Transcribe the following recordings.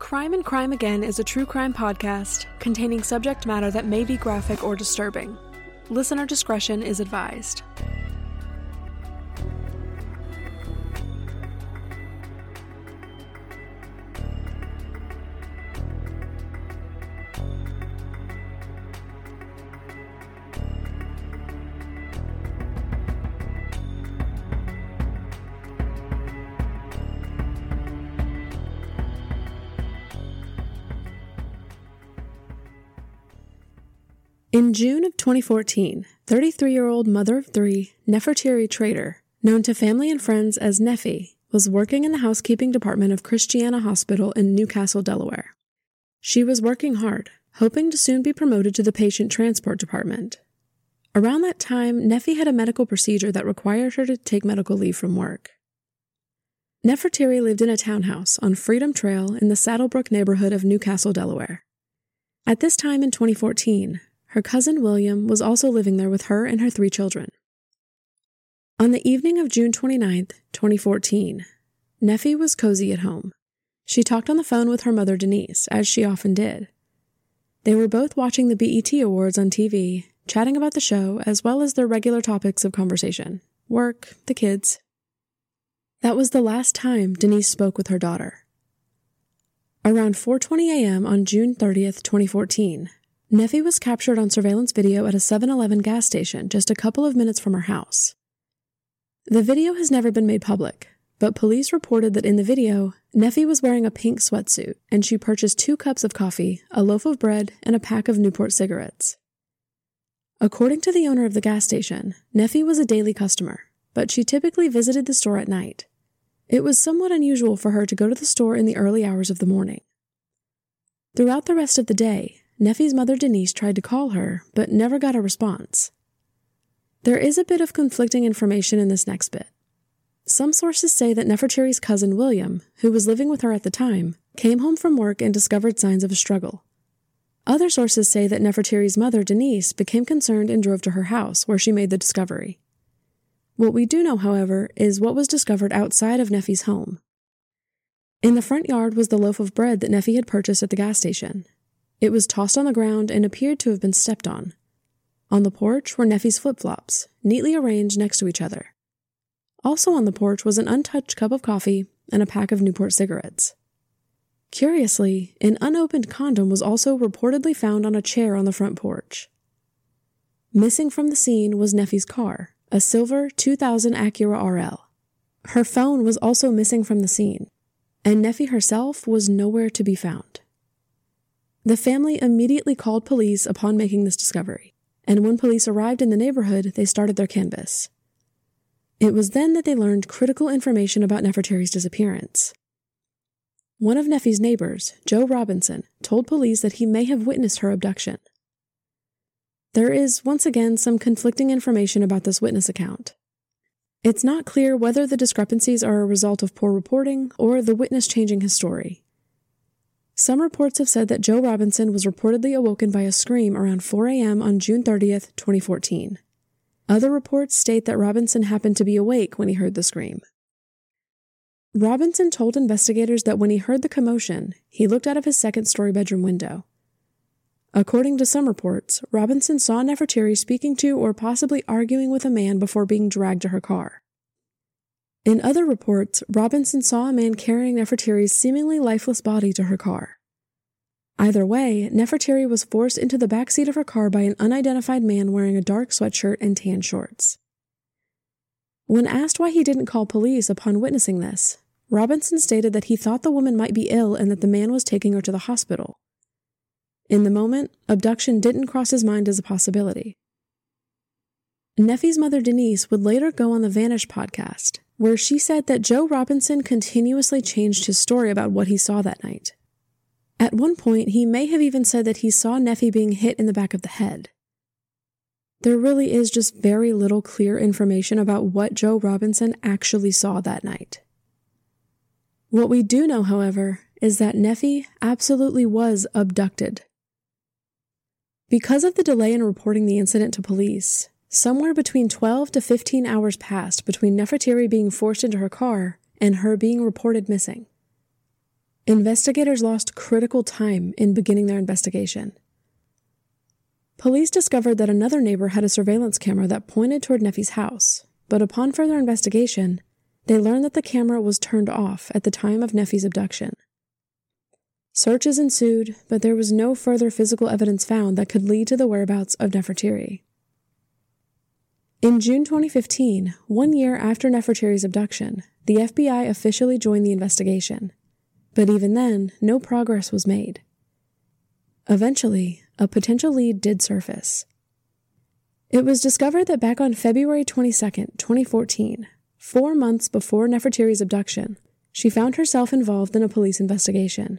Crime and Crime Again is a true crime podcast containing subject matter that may be graphic or disturbing. Listener discretion is advised. In June of 2014, 33-year-old mother of three, Nefertiri Trader, known to family and friends as Neffy, was working in the housekeeping department of Christiana Hospital in Newcastle, Delaware. She was working hard, hoping to soon be promoted to the patient transport department. Around that time, Neffy had a medical procedure that required her to take medical leave from work. Nefertiri lived in a townhouse on Freedom Trail in the Saddlebrook neighborhood of Newcastle, Delaware. At this time in 2014, her cousin William was also living there with her and her three children. On the evening of June 29, 2014, Neffy was cozy at home. She talked on the phone with her mother Denise, as she often did. They were both watching the BET Awards on TV, chatting about the show as well as their regular topics of conversation: work, the kids. That was the last time Denise spoke with her daughter. Around 4:20 a.m. on June 30th, 2014, Neffy was captured on surveillance video at a 7-Eleven gas station just a couple of minutes from her house. The video has never been made public, but police reported that in the video, Neffy was wearing a pink sweatsuit and she purchased 2 cups of coffee, a loaf of bread, and a pack of Newport cigarettes. According to the owner of the gas station, Neffy was a daily customer, but she typically visited the store at night. It was somewhat unusual for her to go to the store in the early hours of the morning. Throughout the rest of the day, Neffy's mother Denise tried to call her, but never got a response. There is a bit of conflicting information in this next bit. Some sources say that Nefertiri's cousin William, who was living with her at the time, came home from work and discovered signs of a struggle. Other sources say that Nefertiri's mother Denise became concerned and drove to her house, where she made the discovery. What we do know, however, is what was discovered outside of Neffy's home. In the front yard was the loaf of bread that Neffy had purchased at the gas station. It was tossed on the ground and appeared to have been stepped on. On the porch were Neffy's flip-flops, neatly arranged next to each other. Also on the porch was an untouched cup of coffee and a pack of Newport cigarettes. Curiously, an unopened condom was also reportedly found on a chair on the front porch. Missing from the scene was Neffy's car, a silver 2000 Acura RL. Her phone was also missing from the scene, and Neffy herself was nowhere to be found. The family immediately called police upon making this discovery, and when police arrived in the neighborhood, they started their canvass. It was then that they learned critical information about Nefertiri's disappearance. One of Neffy's neighbors, Joe Robinson, told police that he may have witnessed her abduction. There is, once again, some conflicting information about this witness account. It's not clear whether the discrepancies are a result of poor reporting or the witness changing his story. Some reports have said that Joe Robinson was reportedly awoken by a scream around 4 a.m. on June 30th, 2014. Other reports state that Robinson happened to be awake when he heard the scream. Robinson told investigators that when he heard the commotion, he looked out of his second-story bedroom window. According to some reports, Robinson saw Nefertiri speaking to or possibly arguing with a man before being dragged to her car. In other reports, Robinson saw a man carrying Nefertiri's seemingly lifeless body to her car. Either way, Nefertiri was forced into the back seat of her car by an unidentified man wearing a dark sweatshirt and tan shorts. When asked why he didn't call police upon witnessing this, Robinson stated that he thought the woman might be ill and that the man was taking her to the hospital. In the moment, abduction didn't cross his mind as a possibility. Neffy's mother Denise would later go on the Vanish podcast, where she said that Joe Robinson continuously changed his story about what he saw that night. At one point, he may have even said that he saw Neffy being hit in the back of the head. There really is just very little clear information about what Joe Robinson actually saw that night. What we do know, however, is that Neffy absolutely was abducted. Because of the delay in reporting the incident to police, somewhere between 12 to 15 hours passed between Nefertiri being forced into her car and her being reported missing. investigators lost critical time in beginning their investigation. Police discovered that another neighbor had a surveillance camera that pointed toward Neffy's house, but upon further investigation, they learned that the camera was turned off at the time of Neffy's abduction. Searches ensued, but there was no further physical evidence found that could lead to the whereabouts of Nefertiri. In June 2015, 1 year after Nefertiri's abduction, the FBI officially joined the investigation. But even then, no progress was made. Eventually, a potential lead did surface. It was discovered that back on February 22, 2014, 4 months before Nefertiri's abduction, she found herself involved in a police investigation.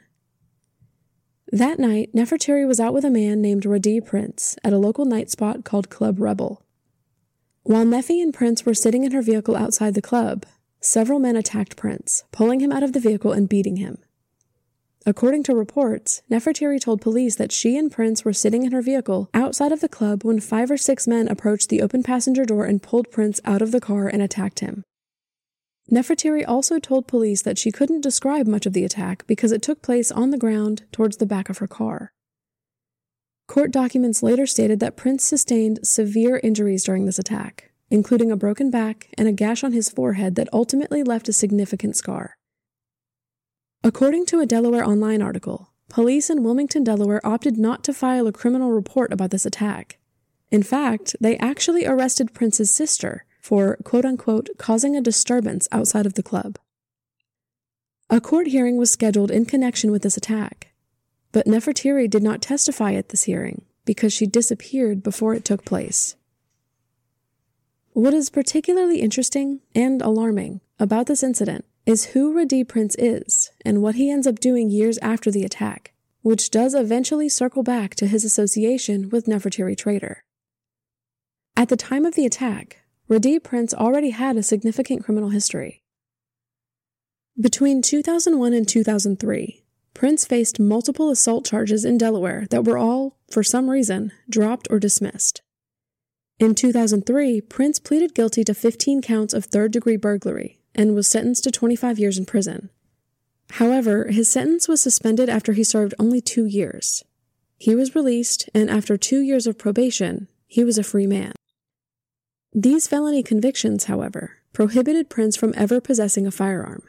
That night, Nefertiri was out with a man named Radhi Prince at a local night spot called Club Rebel. While Neffy and Prince were sitting in her vehicle outside the club, several men attacked Prince, pulling him out of the vehicle and beating him. According to reports, Nefertiri told police that she and Prince were sitting in her vehicle outside of the club when 5 or 6 men approached the open passenger door and pulled Prince out of the car and attacked him. Nefertiri also told police that she couldn't describe much of the attack because it took place on the ground towards the back of her car. Court documents later stated that Prince sustained severe injuries during this attack, including a broken back and a gash on his forehead that ultimately left a significant scar. According to a Delaware Online article, police in Wilmington, Delaware opted not to file a criminal report about this attack. In fact, they actually arrested Prince's sister for, quote-unquote, causing a disturbance outside of the club. A court hearing was scheduled in connection with this attack, but Nefertiri did not testify at this hearing because she disappeared before it took place. What is particularly interesting and alarming about this incident is who Radhi Prince is and what he ends up doing years after the attack, which does eventually circle back to his association with Nefertiri Trader. At the time of the attack, Radhi Prince already had a significant criminal history. Between 2001 and 2003, Prince faced multiple assault charges in Delaware that were all, for some reason, dropped or dismissed. In 2003, Prince pleaded guilty to 15 counts of third-degree burglary and was sentenced to 25 years in prison. However, his sentence was suspended after he served only 2 years. He was released, and after 2 years of probation, he was a free man. These felony convictions, however, prohibited Prince from ever possessing a firearm.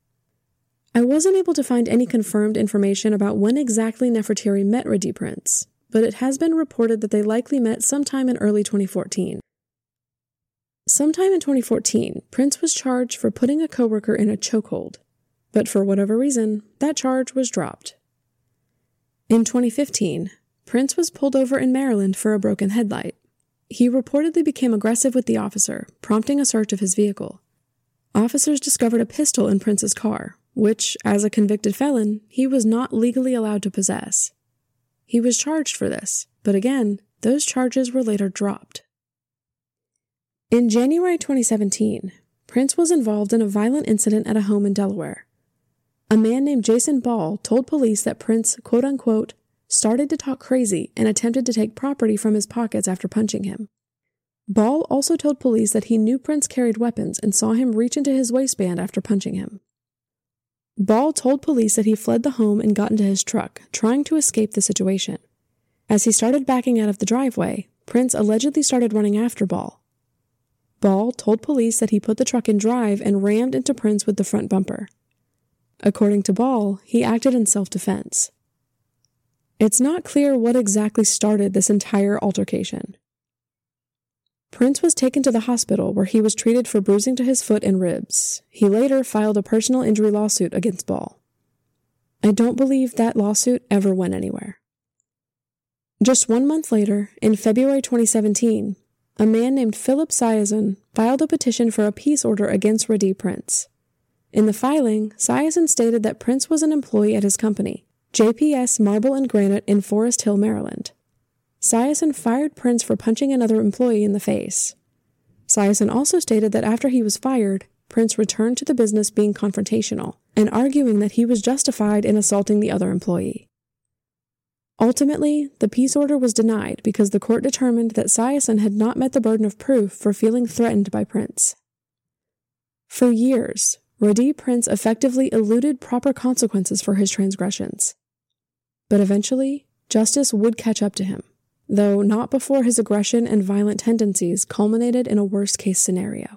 I wasn't able to find any confirmed information about when exactly Nefertiri met Radhi Prince, but it has been reported that they likely met sometime in early 2014. Sometime in 2014, Prince was charged for putting a coworker in a chokehold, but for whatever reason, that charge was dropped. In 2015, Prince was pulled over in Maryland for a broken headlight. He reportedly became aggressive with the officer, prompting a search of his vehicle. Officers discovered a pistol in Prince's car, which, as a convicted felon, he was not legally allowed to possess. He was charged for this, but again, those charges were later dropped. In January 2017, Prince was involved in a violent incident at a home in Delaware. A man named Jason Ball told police that Prince, quote-unquote, started to talk crazy and attempted to take property from his pockets after punching him. Ball also told police that he knew Prince carried weapons and saw him reach into his waistband after punching him. Ball told police that he fled the home and got into his truck, trying to escape the situation. As he started backing out of the driveway, Prince allegedly started running after Ball. Ball told police that he put the truck in drive and rammed into Prince with the front bumper. According to Ball, he acted in self-defense. It's not clear what exactly started this entire altercation. Prince was taken to the hospital where he was treated for bruising to his foot and ribs. He later filed a personal injury lawsuit against Ball. I don't believe that lawsuit ever went anywhere. Just 1 month later, in February 2017, a man named Philip Sayazan filed a petition for a peace order against Radhi Prince. In the filing, Sayazan stated that Prince was an employee at his company, JPS Marble and Granite in Forest Hill, Maryland. Sayazan fired Prince for punching another employee in the face. Sayazan also stated that after he was fired, Prince returned to the business being confrontational and arguing that he was justified in assaulting the other employee. Ultimately, the peace order was denied because the court determined that Sayazan had not met the burden of proof for feeling threatened by Prince. For years, Radee Prince effectively eluded proper consequences for his transgressions. But eventually, justice would catch up to him, though not before his aggression and violent tendencies culminated in a worst-case scenario.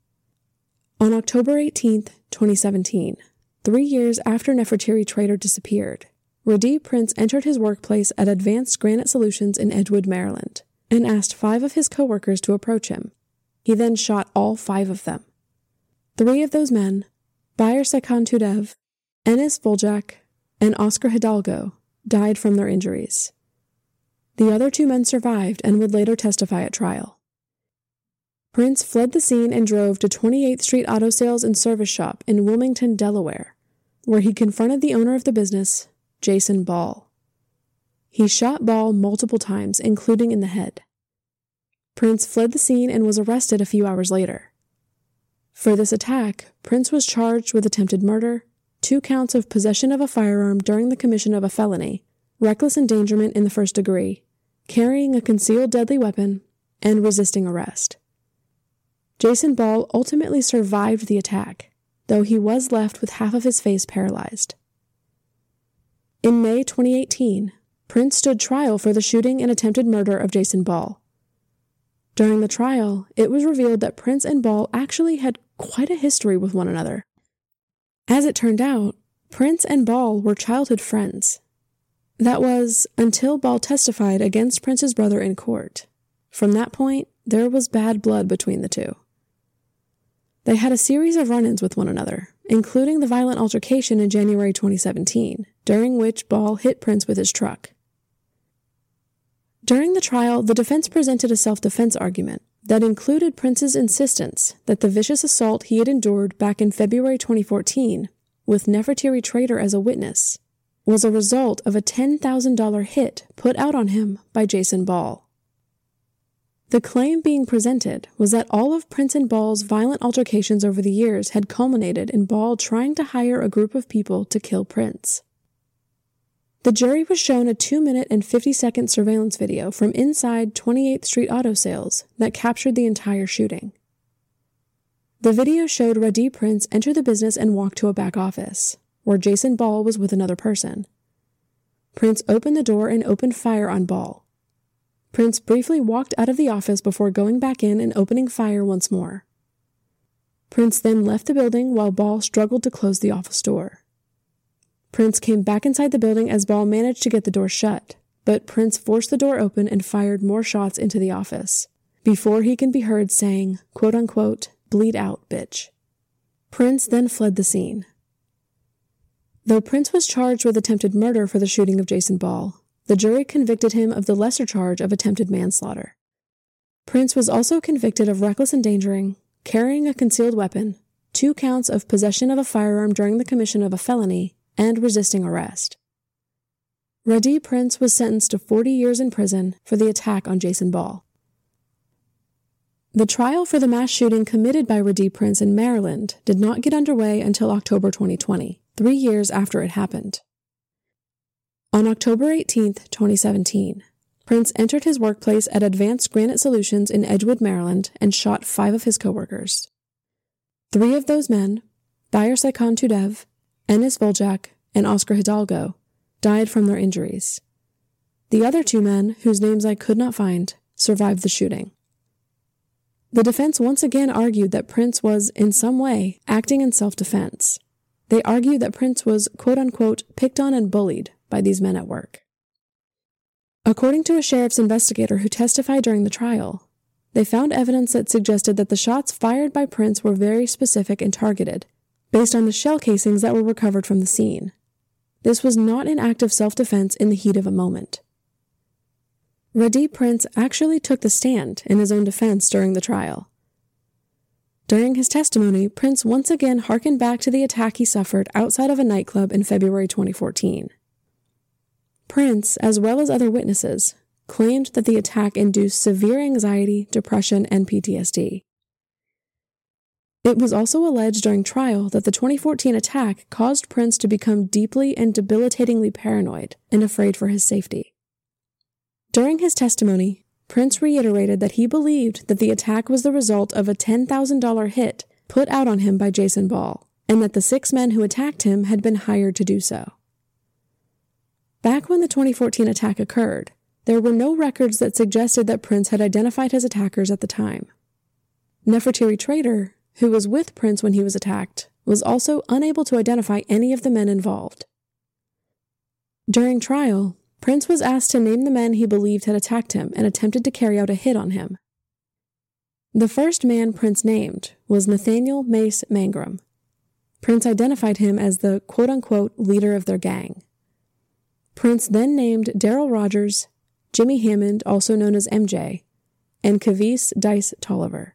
On October 18, 2017, 3 years after Nefertiti Trader disappeared, Radee Prince entered his workplace at Advanced Granite Solutions in Edgewood, Maryland, and asked 5 of his co-workers to approach him. He then shot all 5 of them. 3 of those men, Bayer Sekhan Tudev, Enis Voljak, and Oscar Hidalgo, died from their injuries. The other 2 men survived and would later testify at trial. Prince fled the scene and drove to 28th Street Auto Sales and Service Shop in Wilmington, Delaware, where he confronted the owner of the business, Jason Ball. He shot Ball multiple times, including in the head. Prince fled the scene and was arrested a few hours later. For this attack, Prince was charged with attempted murder, 2 counts of possession of a firearm during the commission of a felony, reckless endangerment in the first degree, carrying a concealed deadly weapon, and resisting arrest. Jason Ball ultimately survived the attack, though he was left with half of his face paralyzed. In May 2018, Prince stood trial for the shooting and attempted murder of Jason Ball. During the trial, it was revealed that Prince and Ball actually had quite a history with one another. As it turned out, Prince and Ball were childhood friends. That was, until Ball testified against Prince's brother in court. From that point, there was bad blood between the two. They had a series of run-ins with one another, including the violent altercation in January 2017, during which Ball hit Prince with his truck. During the trial, the defense presented a self-defense argument that included Prince's insistence that the vicious assault he had endured back in February 2014, with Nefertiti Trader as a witness, was a result of a $10,000 hit put out on him by Jason Ball. The claim being presented was that all of Prince and Ball's violent altercations over the years had culminated in Ball trying to hire a group of people to kill Prince. The jury was shown a 2-minute and 50-second surveillance video from inside 28th Street Auto Sales that captured the entire shooting. The video showed Radee Prince enter the business and walk to a back office, where Jason Ball was with another person. Prince opened the door and opened fire on Ball. Prince briefly walked out of the office before going back in and opening fire once more. Prince then left the building while Ball struggled to close the office door. Prince came back inside the building as Ball managed to get the door shut, but Prince forced the door open and fired more shots into the office, before he can be heard saying, quote-unquote, "Bleed out, bitch." Prince then fled the scene. Though Prince was charged with attempted murder for the shooting of Jason Ball, the jury convicted him of the lesser charge of attempted manslaughter. Prince was also convicted of reckless endangering, carrying a concealed weapon, 2 counts of possession of a firearm during the commission of a felony, and resisting arrest. Radee Prince was sentenced to 40 years in prison for the attack on Jason Ball. The trial for the mass shooting committed by Radee Prince in Maryland did not get underway until October 2020, 3 years after it happened. On October 18, 2017, Prince entered his workplace at Advanced Granite Solutions in Edgewood, Maryland, and shot 5 of his coworkers. 3 of those men, Bayer Sekhan Tudev, Enis Voljak, and Oscar Hidalgo, died from their injuries. The other 2 men, whose names I could not find, survived the shooting. The defense once again argued that Prince was, in some way, acting in self-defense. They argued that Prince was, quote-unquote, picked on and bullied by these men at work. According to a sheriff's investigator who testified during the trial, they found evidence that suggested that the shots fired by Prince were very specific and targeted, based on the shell casings that were recovered from the scene. This was not an act of self-defense in the heat of a moment. Radee Prince actually took the stand in his own defense during the trial. During his testimony, Prince once again harkened back to the attack he suffered outside of a nightclub in February 2014. Prince, as well as other witnesses, claimed that the attack induced severe anxiety, depression, and PTSD. It was also alleged during trial that the 2014 attack caused Prince to become deeply and debilitatingly paranoid and afraid for his safety. During his testimony, Prince reiterated that he believed that the attack was the result of a $10,000 hit put out on him by Jason Ball, and that the 6 men who attacked him had been hired to do so. Back when the 2014 attack occurred, there were no records that suggested that Prince had identified his attackers at the time. Nefertiti Trader, who was with Prince when he was attacked, was also unable to identify any of the men involved. During trial, Prince was asked to name the men he believed had attacked him and attempted to carry out a hit on him. The first man Prince named was Nathaniel Mace Mangrum. Prince identified him as the quote-unquote leader of their gang. Prince then named Daryl Rogers, Jimmy Hammond, also known as MJ, and Kavise Dice Tolliver.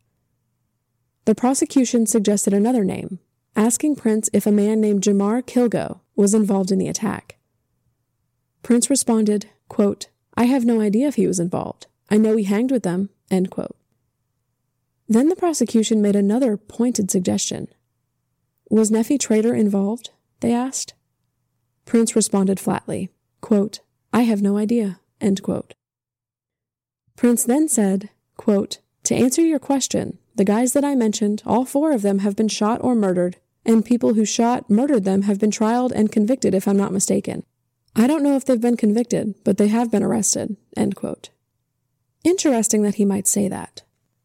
The prosecution suggested another name, asking Prince if a man named Jamar Kilgo was involved in the attack. Prince responded, quote, "I have no idea if he was involved. I know he hanged with them," end quote. Then the prosecution made another pointed suggestion. "Was Nephi Trader involved?" they asked. Prince responded flatly, quote, "I have no idea," end quote. Prince then said, quote, "To answer your question, the guys that I mentioned, all 4 of them have been shot or murdered, and people who murdered them have been tried and convicted if I'm not mistaken. I don't know if they've been convicted, but they have been arrested," end quote. Interesting that he might say that.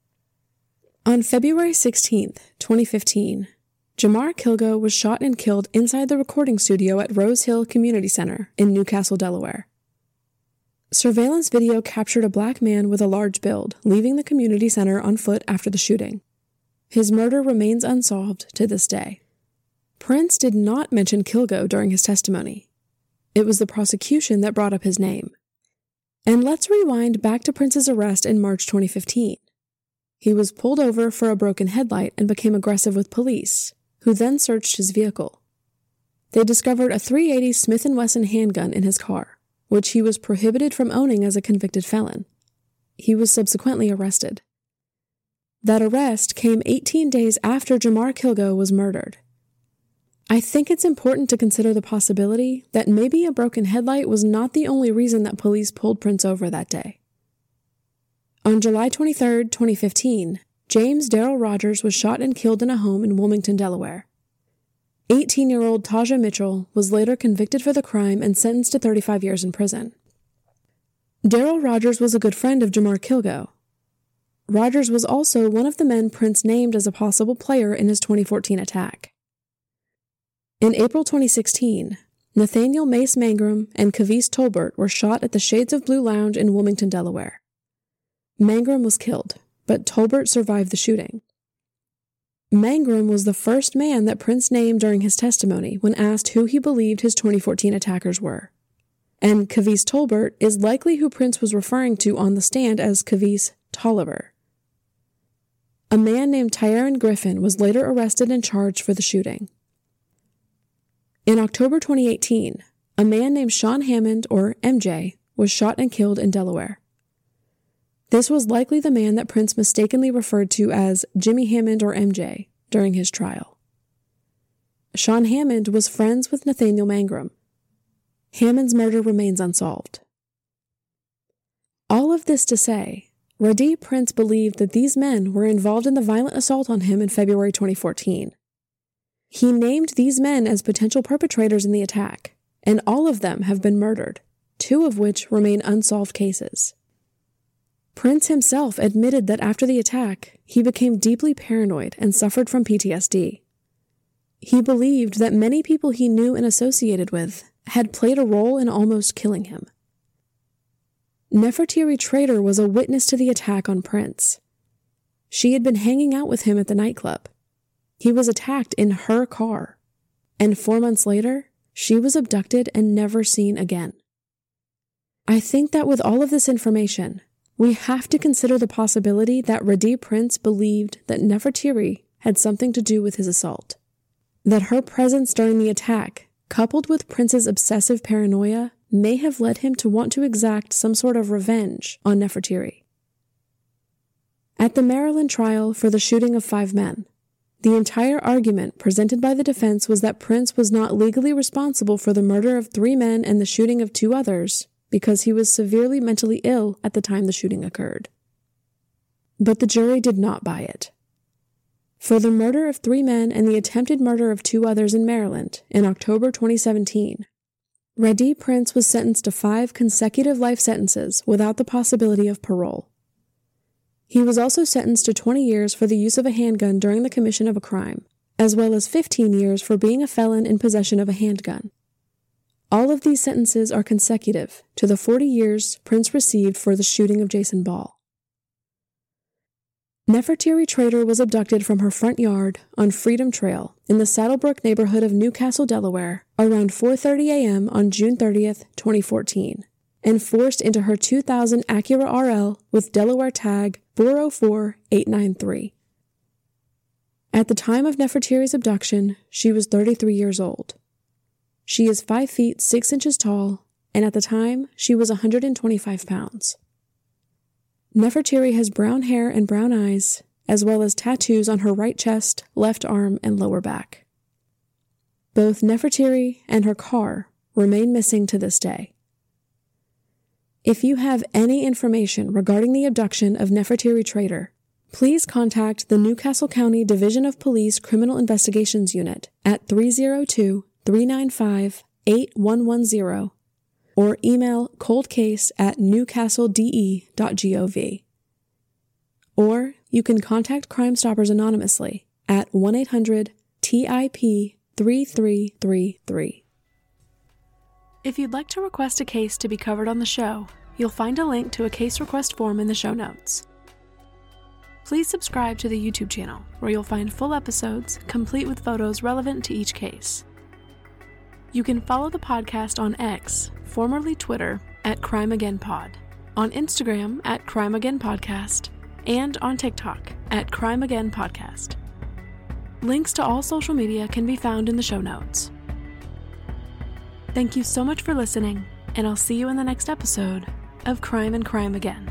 On February 16, 2015, Jamar Kilgo was shot and killed inside the recording studio at Rose Hill Community Center in Newcastle, Delaware. Surveillance video captured a black man with a large build leaving the community center on foot after the shooting. His murder remains unsolved to this day. Prince did not mention Kilgo during his testimony. It was the prosecution that brought up his name. And let's rewind back to Prince's arrest in March 2015. He was pulled over for a broken headlight and became aggressive with police, who then searched his vehicle. They discovered a .380 Smith & Wesson handgun in his car, which he was prohibited from owning as a convicted felon. He was subsequently arrested. That arrest came 18 days after Jamar Kilgo was murdered. I think it's important to consider the possibility that maybe a broken headlight was not the only reason that police pulled Prince over that day. On July 23, 2015, James Daryl Rogers was shot and killed in a home in Wilmington, Delaware. 18-year-old Taja Mitchell was later convicted for the crime and sentenced to 35 years in prison. Daryl Rogers was a good friend of Jamar Kilgo. Rogers was also one of the men Prince named as a possible player in his 2014 attack. In April 2016, Nathaniel Mace Mangrum and Kavise Tolbert were shot at the Shades of Blue Lounge in Wilmington, Delaware. Mangrum was killed, but Tolbert survived the shooting. Mangrum was the first man that Prince named during his testimony when asked who he believed his 2014 attackers were. And Kavise Tolbert is likely who Prince was referring to on the stand as Kavise Tolliver. A man named Tyrone Griffin was later arrested and charged for the shooting. In October 2018, a man named Sean Hammond, or MJ, was shot and killed in Delaware. This was likely the man that Prince mistakenly referred to as Jimmy Hammond or MJ during his trial. Sean Hammond was friends with Nathaniel Mangrum. Hammond's murder remains unsolved. All of this to say, Radee Prince believed that these men were involved in the violent assault on him in February 2014. He named these men as potential perpetrators in the attack, and all of them have been murdered, 2 of which remain unsolved cases. Prince himself admitted that after the attack, he became deeply paranoid and suffered from PTSD. He believed that many people he knew and associated with had played a role in almost killing him. Nefertiti Trader was a witness to the attack on Prince. She had been hanging out with him at the nightclub. He was attacked in her car, and 4 months later, she was abducted and never seen again. I think that with all of this information, we have to consider the possibility that Radee Prince believed that Nefertiti had something to do with his assault. That her presence during the attack, coupled with Prince's obsessive paranoia, may have led him to want to exact some sort of revenge on Nefertiti. At the Maryland trial for the shooting of 5 men, the entire argument presented by the defense was that Prince was not legally responsible for the murder of 3 men and the shooting of 2 others because he was severely mentally ill at the time the shooting occurred. But the jury did not buy it. for the murder of 3 men and the attempted murder of 2 others in Maryland in October 2017. Radee Prince was sentenced to 5 consecutive life sentences without the possibility of parole. He was also sentenced to 20 years for the use of a handgun during the commission of a crime, as well as 15 years for being a felon in possession of a handgun. All of these sentences are consecutive to the 40 years Prince received for the shooting of Jason Ball. Nefertiti Trader was abducted from her front yard on Freedom Trail in the Saddlebrook neighborhood of Newcastle, Delaware, around 4:30 a.m. on June 30th, 2014, and forced into her 2000 Acura RL with Delaware tag 404893. At the time of Nefertiti's abduction, she was 33 years old. She is 5 feet 6 inches tall, and at the time, she was 125 pounds. Nefertiti has brown hair and brown eyes, as well as tattoos on her right chest, left arm, and lower back. Both Nefertiti and her car remain missing to this day. If you have any information regarding the abduction of Nefertiti Trader, please contact the Newcastle County Division of Police Criminal Investigations Unit at 302-395-8110 or email coldcase@newcastlede.gov. Or you can contact Crime Stoppers anonymously at 1-800-TIP-3333. If you'd like to request a case to be covered on the show, you'll find a link to a case request form in the show notes. Please subscribe to the YouTube channel, where you'll find full episodes, complete with photos relevant to each case. You can follow the podcast on X, formerly Twitter, at CrimeAgainPod, on Instagram at CrimeAgainPodcast, and on TikTok at CrimeAgainPodcast. Links to all social media can be found in the show notes. Thank you so much for listening, and I'll see you in the next episode of Crime and Crime Again.